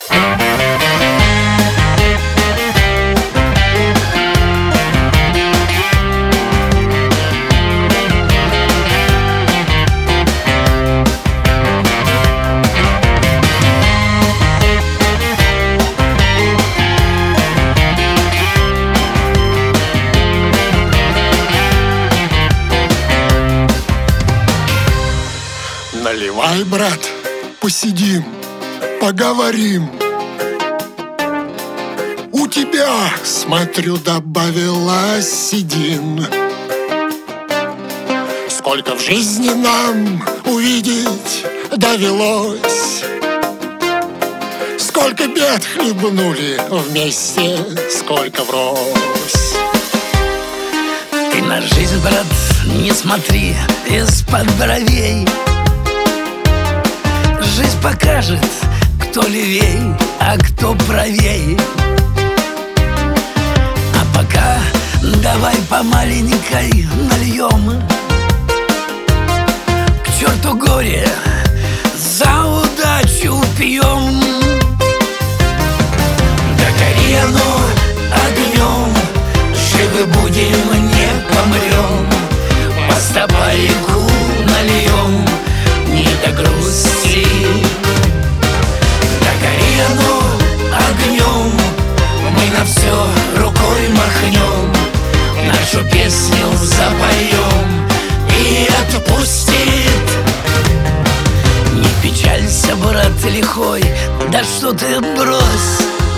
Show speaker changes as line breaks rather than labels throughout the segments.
Наливай, брат, посидим, поговорим. У тебя, смотрю, добавилось седин. Сколько в жизни нам увидеть довелось, сколько бед хлебнули вместе, сколько врозь.
Ты на жизнь, брат, не смотри из-под бровей. Жизнь покажет, кто левей, а кто правей. А пока давай по маленькой нальем. К черту горе, за удачу пьем. Да гори оно огнем, живы будем, не помрем. По стопорику нальем, не до грусти. Да гори оно огнем, мы на все рукой махнем. Нашу песню запоем и отпустит. Не печалься, брат лихой, да что ты брось.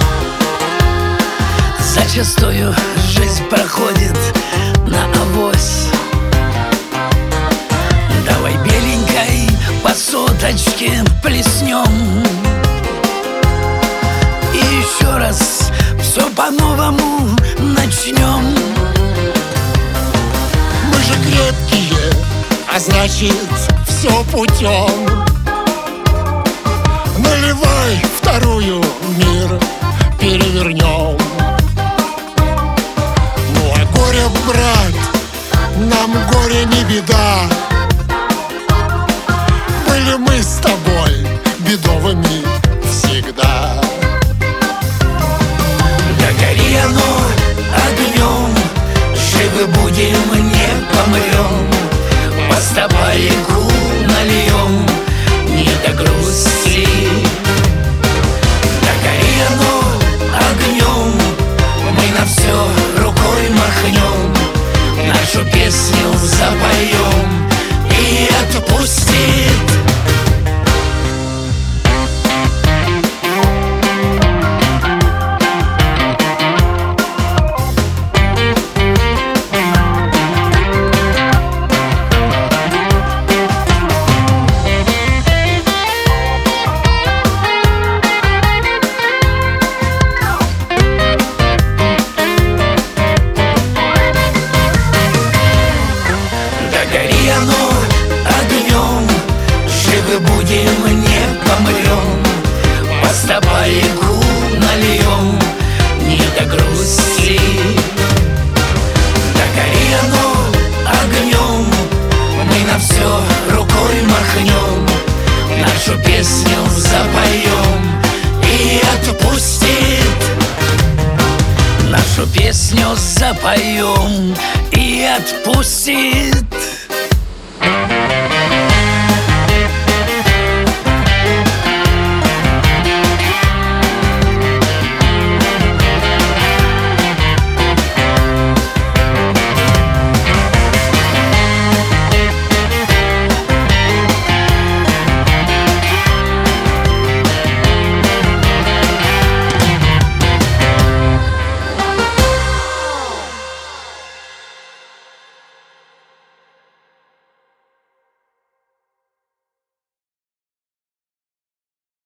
Зачастую жизнь проходит на авось. Давай беленькой по соточке плеснем. И еще раз все по-новому начнем.
Мы же крепкие, а значит все путем. Наливай вторую, мир перевернем. Ну а горе, брат, нам горе не беда. Были мы с тобой бедовыми всегда.
Да гори оно огнем, живы будем, не помрем. По стопорику нальем, не до грусти. Да гори оно огнем, мы на все рукой махнем. Нашу песню запоем и отпустит. Гори оно огнем, живы будем, не помрем. По стопорику нальем, не до грусти. Да гори оно огнем, мы на все рукой махнем. Нашу песню запоем и отпустит. Нашу песню запоем и отпустит.